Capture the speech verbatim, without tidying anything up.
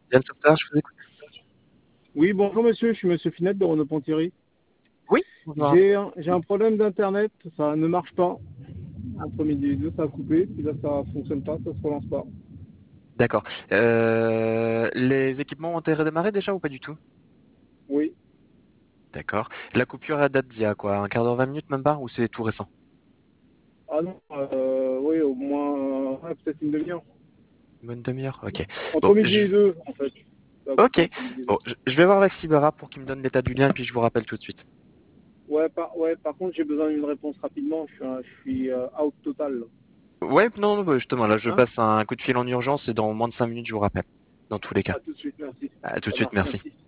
Yann Software, je vous écoute. Oui, bonjour monsieur, je suis monsieur Finette de Renault-Ponthierry. Oui, bonjour. J'ai un, j'ai un problème d'internet, ça ne marche pas. Entre midi et deux, ça a coupé, puis là ça fonctionne pas, ça se relance pas. D'accord. Euh, les équipements ont été redémarrés déjà ou pas du tout? Oui. D'accord. La coupure elle date d'il y a quoi? Un quart d'heure, vingt minutes même pas? Ou c'est tout récent? Ah non, euh, oui, au moins, ouais, peut-être une demi-heure. Une bonne demi-heure? Ok. Bon, Entre midi je... et deux, en fait. Ça a Ok. coupé entre midi et deux. Bon, je je vais voir avec Sibera pour qu'il me donne l'état du lien et puis je vous rappelle tout de suite. Ouais, par, ouais, par contre, j'ai besoin d'une réponse rapidement, je suis, un- je suis euh, out total. Là. Ouais, non, non, bah, justement, là, je Hein? passe un coup de fil en urgence et dans moins de cinq minutes, je vous rappelle. Dans tous les cas. À tout de suite, merci. À tout de Ça suite, marche, merci. merci.